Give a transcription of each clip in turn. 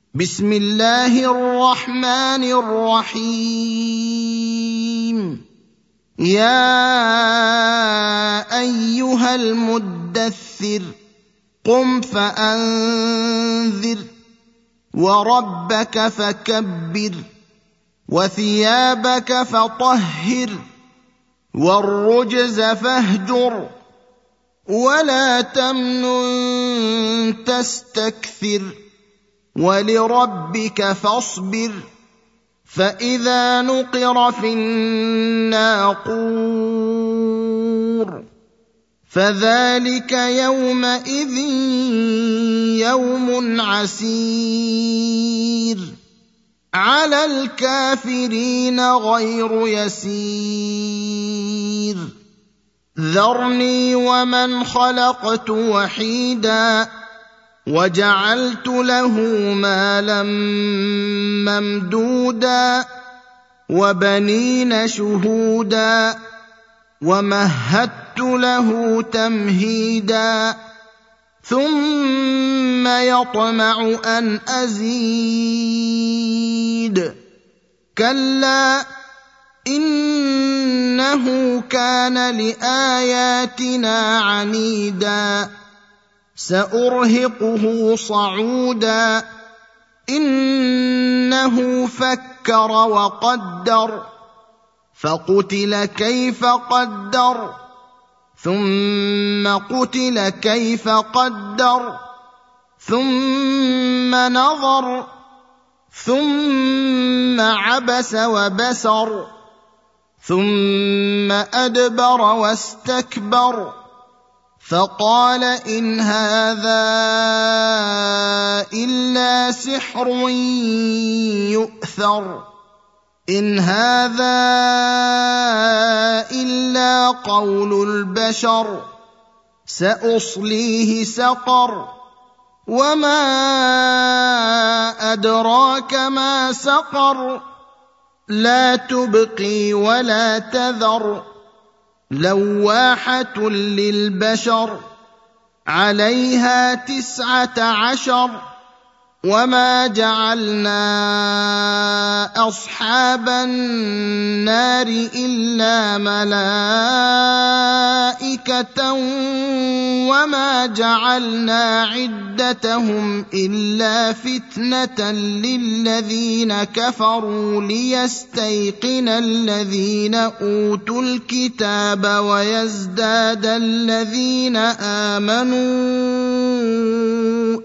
بسم الله الرحمن الرحيم. يا أيها المدثر قم فأنذر وربك فكبر وثيابك فطهر والرجز فاهجر ولا تمنن تستكثر ولربك فاصبر فإذا نقر في الناقور فذلك يومئذ يوم عسير على الكافرين غير يسير. ذرني ومن خلقت وحيدا وجعلت له مالا ممدودا وبنين شهودا ومهدت له تمهيدا ثم يطمع أن أزيد كلا إنه كان لآياتنا عنيدا سأرهقه صعودا إنه فكر وقدر فقتل كيف قدر ثم قتل كيف قدر ثم نظر ثم عبس وبسر ثم أدبر واستكبر فقال إن هذا إلا سحر يؤثر إن هذا إلا قول البشر سأصليه سقر وما أدراك ما سقر لا تبقي ولا تذر لواحة للبشر عليها 19 وما جعلنا أصحاب النار إلا ملائكة وما جعلنا عدتهم إلا فتنة للذين كفروا ليستيقن الذين أوتوا الكتاب ويزداد الذين آمنوا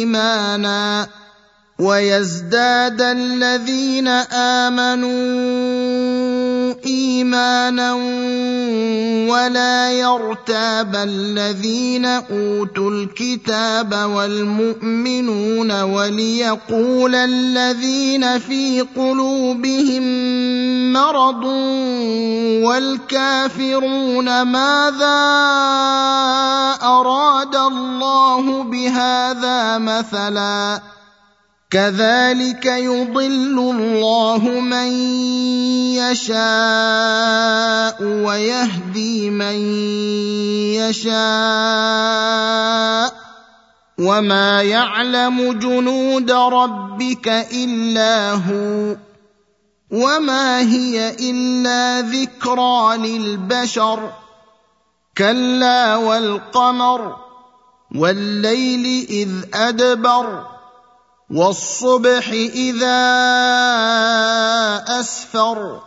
إيمانا ولا يرتاب الذين أوتوا الكتاب والمؤمنون وليقول الذين في قلوبهم مرض والكافرون ماذا أراد الله بهذا مثلا كذلك يضل الله من يشاء ويهدي من يشاء وما يعلم جنود ربك إلا هو وما هي إلا ذكرى للبشر كلا والقمر والليل إذ أدبر والصبح إذا أسفر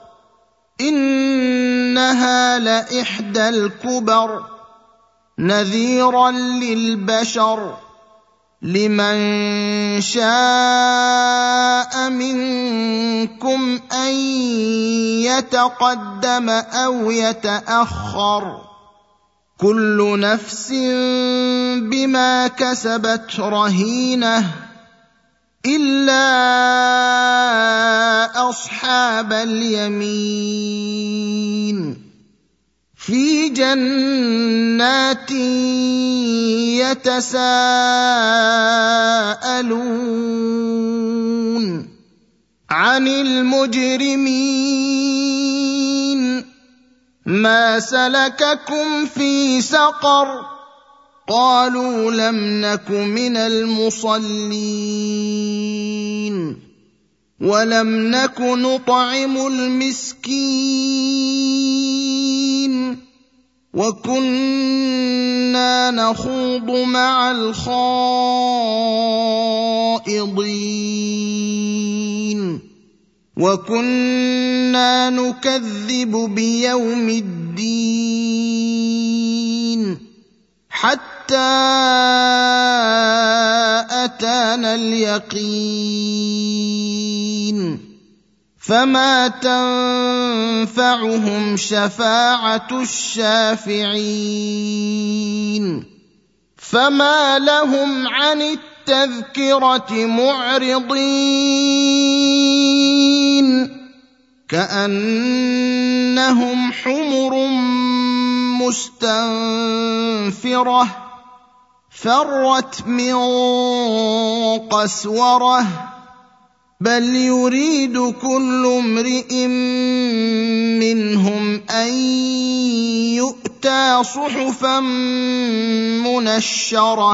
إنها لإحدى الكبر نذيرا للبشر لمن شاء منكم أن يتقدم أو يتأخر كل نفس بما كسبت رهينة إلا أصحاب اليمين في جنات يتساءلون عن المجرمين ما سلككم في سقر قالوا لم نك من المصلين ولم نك نطعم المسكين وكنا نخوض مع الخائضين وكنا نكذب بيوم الدين حتى أتانا اليقين فما تنفعهم شفاعة الشافعين فما لهم عن التذكرة معرضين كأنهم حمر مستنفرة فرت من قسورة بل يريد كل امرئ منهم أن يؤتى صحفا منشرة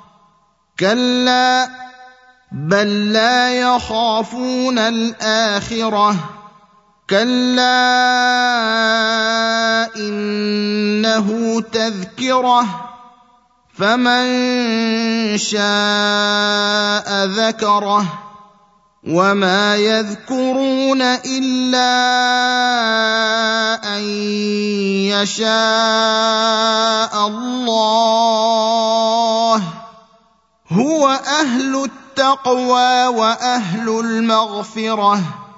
كلا بل لا يخافون الآخرة كلا إنه تذكرة فمن شاء ذكره وما يذكرون إلا أن يشاء الله هو أهل التقوى وأهل المغفرة